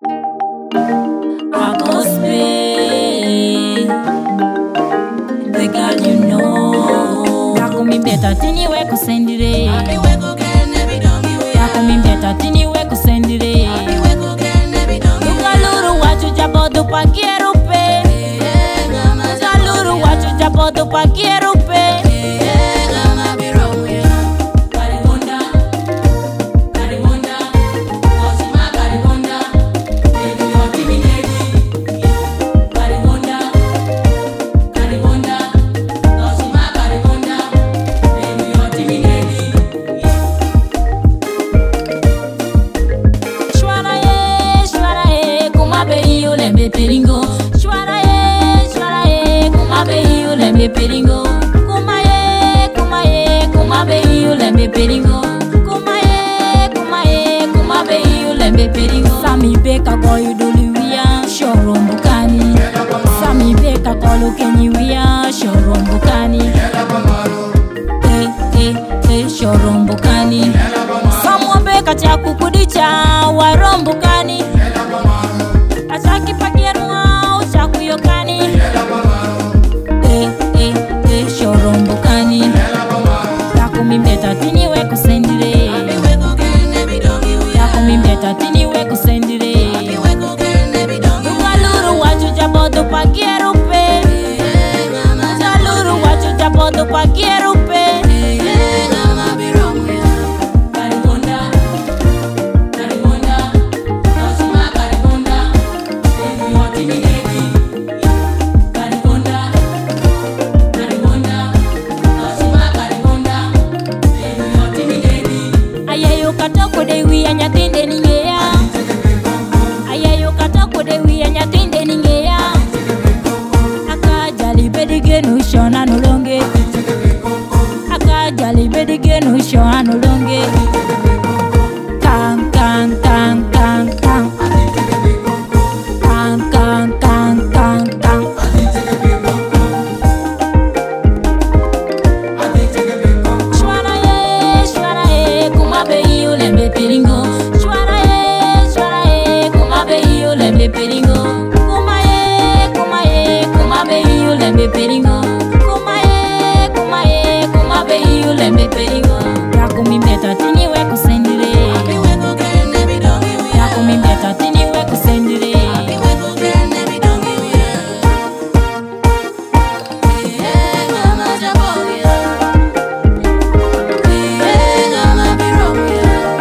I go Spain, the girl you know. Yako mi beta tini we kusendire. Yako mi beta tini we kusendire. Ugaluru wachu jabodu pa kierupe. Ugaluru wachu jabodu pa kierupe. Peringo, shwara ye, kumabe yu lembe peringo. Kumabe yu lembe peringo. Kumabe yu lembe peringo. Sami beka koyu duluwia, shorombukani. Sami beka kolu kenyiwia, shorombukani. Shorombukani. Samwa beka chaku kudicha, warombukani. Asaki pakienwa uchaku yokani. Shorombukani. Yako mi beta tini we kusendire. Yako mi beta tini we kusendire. Ugaluru wachu jabodu pa kierupe. Ugaluru wachu jabodu pa kierupe. Katoko de wi anyatinde ningeya. Ayayo katoko de wi anyatinde ningeya. Akajali bedige no shona no longe. Akajali bedige no shona no longe. Kang kang kang kang kang. Kang kang kang kang kang. Shwara ye, kumabe yu lembe peringo. Shwara ye, kumabe yu lembe peringo. Kumabe yu lembe peringo. Kumabe yu lembe peringo. Yako mi beta tini we kusendire. Yako mi beta tini we kusendire.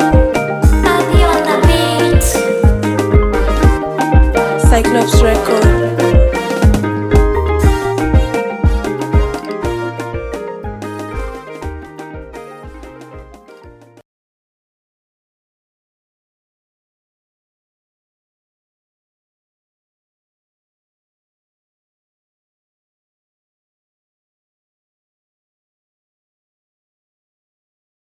Cyclops Record.